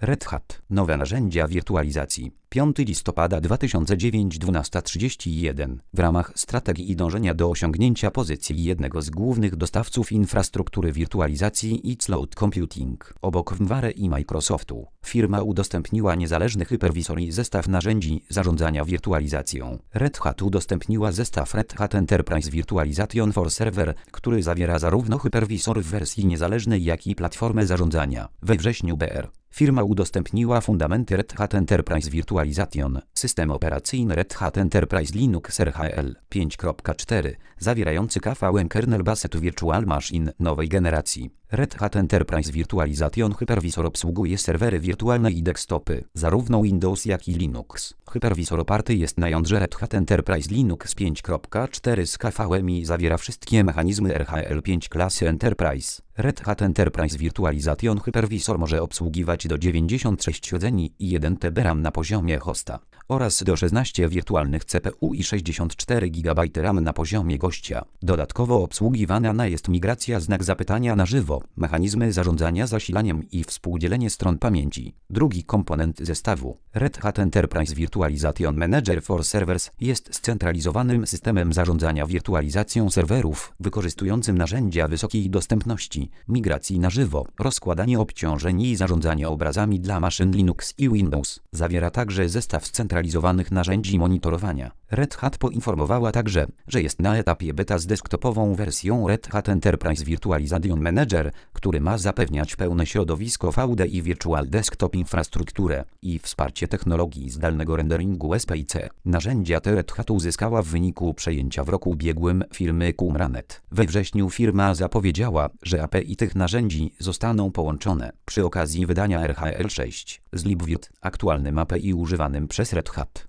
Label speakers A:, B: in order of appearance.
A: Red Hat. Nowe narzędzia wirtualizacji. 5 listopada 2009 12:31. W ramach strategii i dążenia do osiągnięcia pozycji jednego z głównych dostawców infrastruktury wirtualizacji i cloud computing obok VMware i Microsoftu, firma udostępniła niezależny hypervisor i zestaw narzędzi zarządzania wirtualizacją. Red Hat udostępniła zestaw Red Hat Enterprise Virtualization for Server, który zawiera zarówno hypervisor w wersji niezależnej, jak i platformę zarządzania. We wrześniu br. firma udostępniła fundamenty Red Hat Enterprise Virtualization, system operacyjny Red Hat Enterprise Linux RHEL 5.4, zawierający KVM Kernel Based Virtual Machine nowej generacji. Red Hat Enterprise Virtualization Hypervisor obsługuje serwery wirtualne i desktopy, zarówno Windows, jak i Linux. Hypervisor oparty jest na jądrze Red Hat Enterprise Linux 5.4 z KVM i zawiera wszystkie mechanizmy RHEL 5 klasy Enterprise. Red Hat Enterprise Virtualization Hypervisor może obsługiwać do 96 rdzeni i 1 TB RAM na poziomie hosta oraz do 16 wirtualnych CPU i 64 GB RAM na poziomie gościa. Dodatkowo obsługiwana jest migracja znak zapytania na żywo, mechanizmy zarządzania zasilaniem i współdzielenie stron pamięci. Drugi komponent zestawu, Red Hat Enterprise Virtualization Manager for Servers, jest scentralizowanym systemem zarządzania wirtualizacją serwerów, wykorzystującym narzędzia wysokiej dostępności, migracji na żywo, rozkładanie obciążeń i zarządzanie obrazami dla maszyn Linux i Windows. Zawiera także zestaw scentralizowanych narzędzi monitorowania. Red Hat poinformowała także, że jest na etapie beta z desktopową wersją Red Hat Enterprise Virtualization Manager, który ma zapewniać pełne środowisko VD i Virtual Desktop infrastrukturę i wsparcie technologii zdalnego renderingu SPIC. Narzędzia te Red Hat uzyskała w wyniku przejęcia w roku ubiegłym firmy Qumranet. We wrześniu firma zapowiedziała, że API tych narzędzi zostaną połączone przy okazji wydania RHEL 6 z libvirt, aktualnym API używanym przez Red Hat.